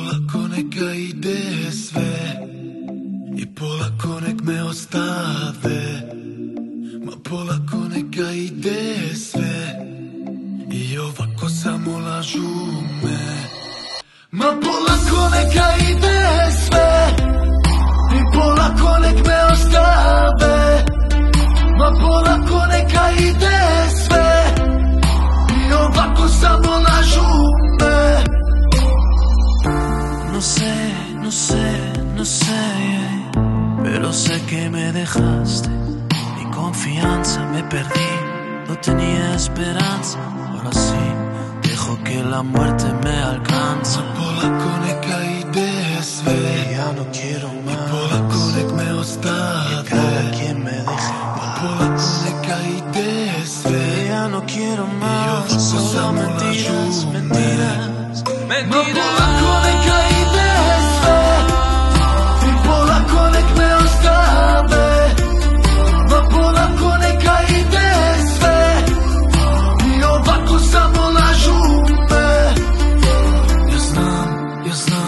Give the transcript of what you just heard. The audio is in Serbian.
polako neka ide sve, i polako nek me ostave. Ma polako neka ide sve, i ovako samo lažu me. Ma polako neka ide sve, i polako nek me ostave. Ma polako neka ide sve, i ovako samo lažu me. No sé, pero sé que me dejaste. Mi confianza me perdí, no tenía esperanza. Ahora sí, dejo que la muerte me alcance. Ma polako neka ide sve, ya no quiero más. I polako nek me ostave. Cada quien me deje Ma polako neka ide sve, ya no quiero más. Solo Solo mentiras, mentiras, Ma polako mentiras. neka ide sve, i polako nek me ostave. Ma polako neka ide sve, i ovako samo lažu me. Ja znam